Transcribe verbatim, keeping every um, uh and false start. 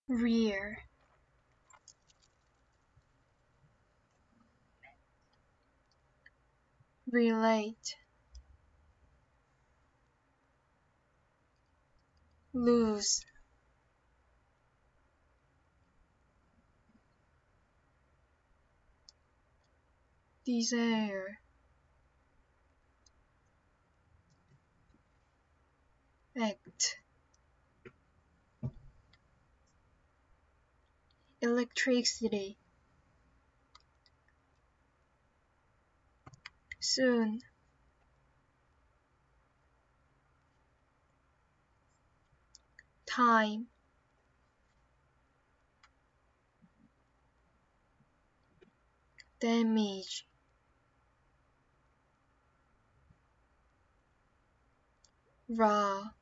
rear, relate, lose, desire, act, electricity, soon, time, damage, raw,